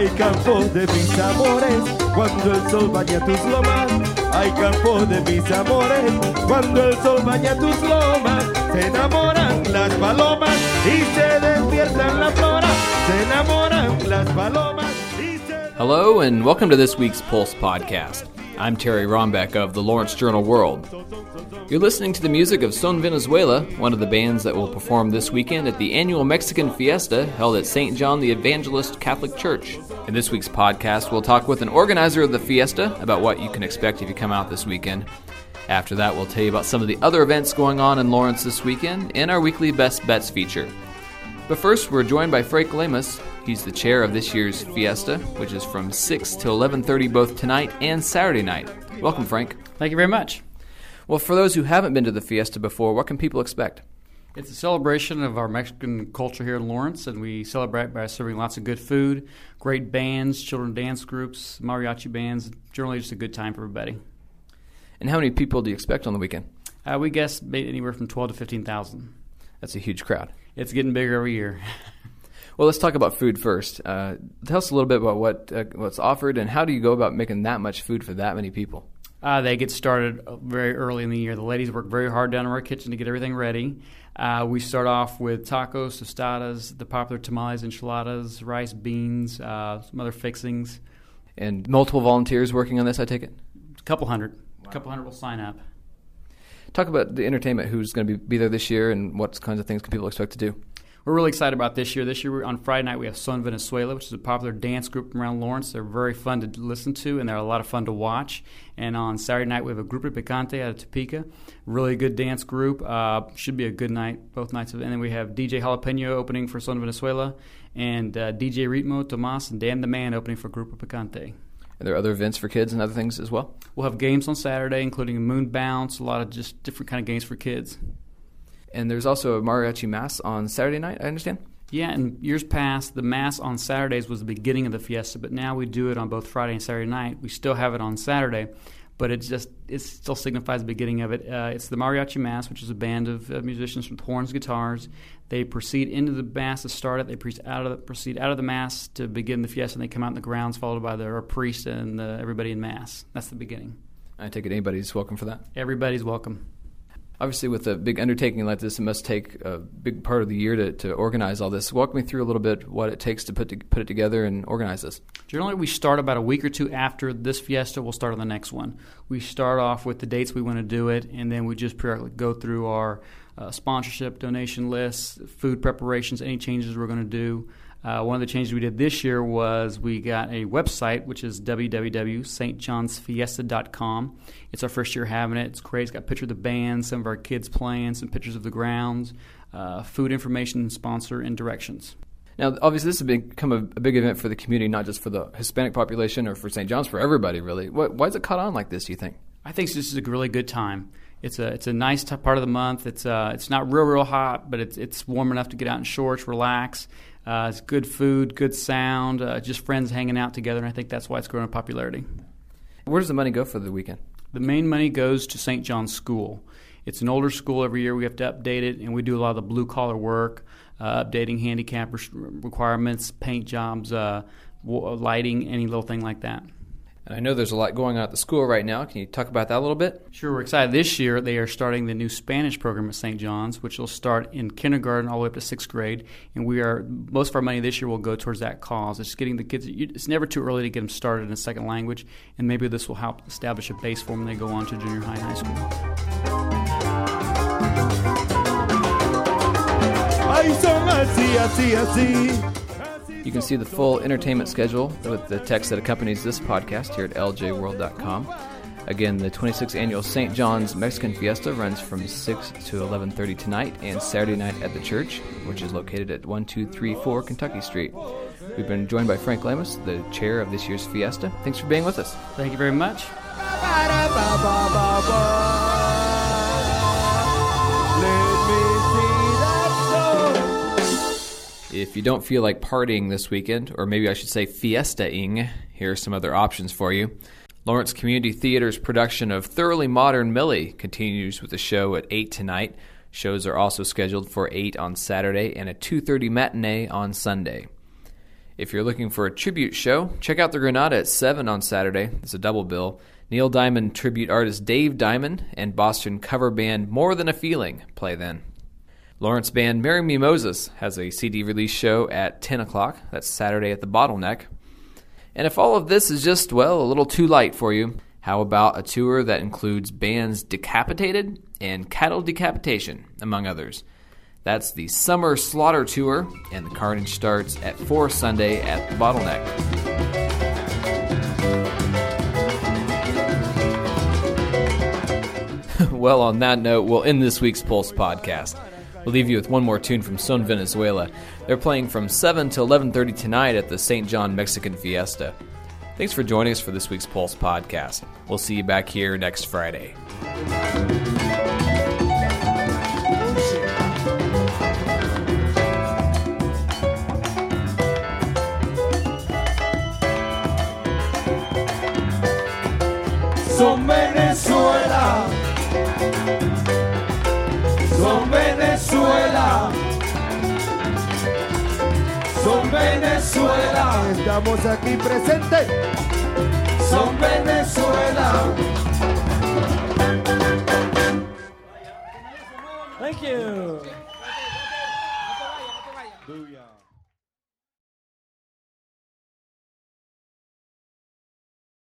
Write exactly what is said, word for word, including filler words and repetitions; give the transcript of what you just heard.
Hay campo de mis amores cuando el sol baña tus lomas. Hay campo de mis amores cuando el sol baña tus lomas. Se enamoran las palomas y se despiertan las floras. Se enamoran las palomas y se... Hello and welcome to this week's Pulse Podcast. I'm Terry Rombeck of the Lawrence Journal World. You're listening to the music of Son Venezuela, one of the bands that will perform this weekend at the annual Mexican Fiesta held at Saint John the Evangelist Catholic Church. In this week's podcast, we'll talk with an organizer of the Fiesta about what you can expect if you come out this weekend. After that, we'll tell you about some of the other events going on in Lawrence this weekend and our weekly Best Bets feature. But first, we're joined by Frank Lemus. He's the chair of this year's Fiesta, which is from six to eleven thirty both tonight and Saturday night. Welcome, Frank. Thank you very much. Well, for those who haven't been to the Fiesta before, what can people expect? It's a celebration of our Mexican culture here in Lawrence, and we celebrate by serving lots of good food, great bands, children dance groups, mariachi bands, generally just a good time for everybody. And how many people do you expect on the weekend? Uh, we guess anywhere from twelve to fifteen thousand. That's a huge crowd. It's getting bigger every year. Well, let's talk about food first. Uh, tell us a little bit about what uh, what's offered, and how do you go about making that much food for that many people? Uh, they get started very early in the year. The ladies work very hard down in our kitchen to get everything ready. Uh, we start off with tacos, tostadas, the popular tamales, enchiladas, rice, beans, uh, some other fixings. And multiple volunteers working on this, I take it? A couple hundred. Wow. A couple hundred will sign up. Talk about the entertainment, who's going to be, be there this year, and what kinds of things can people expect to do? We're really excited about this year. This year, on Friday night, we have Son Venezuela, which is a popular dance group around Lawrence. They're very fun to listen to, and they're a lot of fun to watch. And on Saturday night, we have a Grupo Picante out of Topeka, really good dance group. Uh, should be a good night, both nights. And then we have D J Jalapeno opening for Son Venezuela, and uh, D J Ritmo, Tomas, and Dan the Man opening for Grupo Picante. Are there other events for kids and other things as well? We'll have games on Saturday, including a moon bounce, a lot of just different kind of games for kids. And there's also a mariachi mass on Saturday night, I understand? Yeah, in years past, the Mass on Saturdays was the beginning of the Fiesta, but now we do it on both Friday and Saturday night. We still have it on Saturday, but it just it still signifies the beginning of it. Uh, it's the Mariachi Mass, which is a band of uh, musicians with horns, guitars. They proceed into the Mass to start it. They proceed out of the, proceed out of the Mass to begin the Fiesta, and they come out in the grounds, followed by the priest and uh, everybody in Mass. That's the beginning. I take it anybody's welcome for that? Everybody's welcome. Obviously, with a big undertaking like this, it must take a big part of the year to, to organize all this. Walk me through a little bit what it takes to put to, put it together and organize this. Generally, we start about a week or two after this Fiesta. We'll start on the next one. We start off with the dates we want to do it, and then we just periodically go through our uh, sponsorship, donation lists, food preparations, any changes we're going to do. Uh, one of the changes we did this year was we got a website, which is w w w dot st johns fiesta dot com. It's our first year having it. It's great. It's got a picture of the band, some of our kids playing, some pictures of the grounds, uh, food information, sponsor, and directions. Now, obviously, this has become a, a big event for the community, not just for the Hispanic population or for Saint John's, for everybody, really. What, why is it caught on like this, do you think? I think this is a really good time. It's a it's a nice t- part of the month. It's uh it's not real real hot, but it's it's warm enough to get out in shorts, relax. Uh, it's good food, good sound, uh, just friends hanging out together, and I think that's why it's growing in popularity. Where does the money go for the weekend? The main money goes to Saint John's School. It's an older school every year. We have to update it, and we do a lot of the blue-collar work, uh, updating handicap requirements, paint jobs, uh, lighting, any little thing like that. And I know there's a lot going on at the school right now. Can you talk about that a little bit? Sure. We're excited. This year, they are starting the new Spanish program at Saint John's, which will start in kindergarten all the way up to sixth grade. And we are most of our money this year will go towards that cause. It's getting the kids. It's never too early to get them started in a second language, and maybe this will help establish a base for them when they go on to junior high and high school. You can see the full entertainment schedule with the text that accompanies this podcast here at l j world dot com. Again, the twenty-sixth Annual Saint John's Mexican Fiesta runs from six to eleven thirty tonight and Saturday night at the church, which is located at one two three four Kentucky Street. We've been joined by Frank Lemus, the chair of this year's Fiesta. Thanks for being with us. Thank you very much. If you don't feel like partying this weekend, or maybe I should say fiesta-ing, here are some other options for you. Lawrence Community Theater's production of Thoroughly Modern Millie continues with a show at eight tonight. Shows are also scheduled for eight on Saturday and a two thirty matinee on Sunday. If you're looking for a tribute show, check out the Granada at seven on Saturday. It's a double bill. Neil Diamond tribute artist Dave Diamond and Boston cover band More Than a Feeling play then. Lawrence band Marry Me Moses has a C D release show at ten o'clock. That's Saturday at the Bottleneck. And if all of this is just, well, a little too light for you, how about a tour that includes bands Decapitated and Cattle Decapitation, among others? That's the Summer Slaughter Tour, and the carnage starts at four Sunday at the Bottleneck. Well, on that note, we'll end this week's Pulse podcast. We'll leave you with one more tune from Son Venezuela. They're playing from seven to eleven thirty tonight at the Saint John Mexican Fiesta. Thanks for joining us for this week's Pulse podcast. We'll see you back here next Friday. Son Venezuela, son Venezuela, son Venezuela, estamos aquí presentes, son Venezuela. Thank you. Booyah.